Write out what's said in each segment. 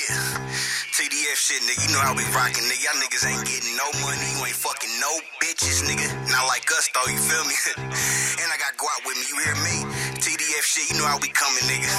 TDF shit, nigga. You know how we rockin', nigga. Y'all niggas ain't getting no money. You ain't fucking no bitches, nigga. Not like us, though, you feel me? And I got Guap with me, you hear me? TDF shit, you know how we coming, nigga.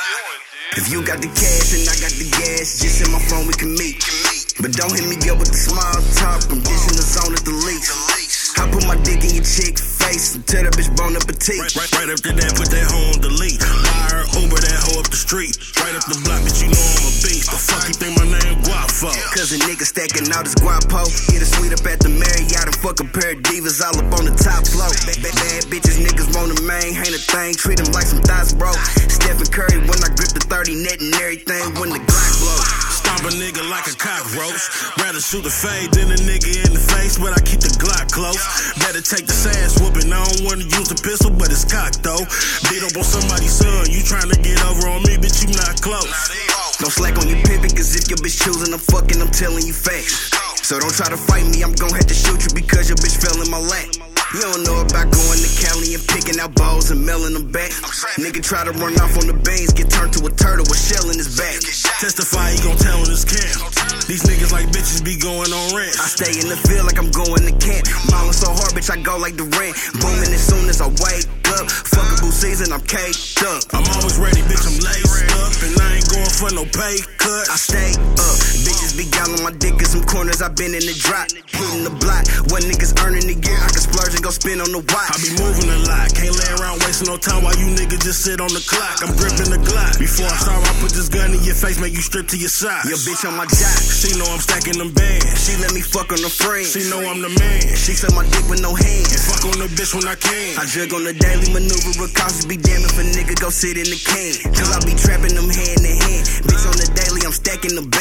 If you got the cash and I got the gas, just hit my phone, we can meet. But don't hit me up with the small talk. I'm just in the zone at the least. I put my dick in your chick face and tell that bitch bon appetit. Right after that, put that hoe on delete. Buy her Uber, that hoe up the street. Right up the block, bitch, you know I'm a beast. The fuck you think my name Guap for? Cause a nigga stacking out his Guapo. Get a suite up at the Marriott and fuck a pair of divas all up on the top floor. Bad bitches, niggas want the main, ain't a thing. Treat them like some thoughts, bro. Stephen Curry when I grip the 30 net and everything when the Glock blows. Stomp a nigga like a cockroach. Rather shoot a fade than a nigga in the face, but I keep the Glock close. Better take the ass whooping. I don't wanna use a pistol, but it's cocked though. Beat up on somebody's son. You tryna get over on me, bitch, you not close. Don't slack on your pimpin', cause if your bitch choosing, I'm fucking, I'm telling you facts. So don't try to fight me, I'm gon' have to shoot you because your bitch fell in my lap. You don't know about going to Cali and picking out balls and mailing them back. Nigga try to run off on the beans, get turned to a turtle with shell in his back. Testify, he gon' tell in his camp. These niggas like bitches be going on rent. I stay in the field like I'm going to camp. Ballin' so hard, bitch, I go like the rent. Booming as soon as I wake up. Fuckable season, I'm caked up. I'm always ready, bitch, I'm laced up. And I ain't going for no pay cut. I stay up. Bitches be gallin' my dick in some corners, I been in the drop. Hitting the block. What niggas earning the gear, I can splurge and go spin on the watch. I be moving a lot, can't lay around wasting no time while you niggas just sit on the clock. I'm gripping the Glock. Before I start, I put this gun in your face, make you strip to your socks. Your bitch on my jock. She know I'm stacking them bands. She let me fuck on her friend. She know I'm the man. She suck my dick with no hands. And fuck on the bitch when I can. I jug on the daily maneuver, cautious be damn if a nigga go sit in the can. Cause I be trapping them hand in hand. Bitch on the daily, I'm stacking the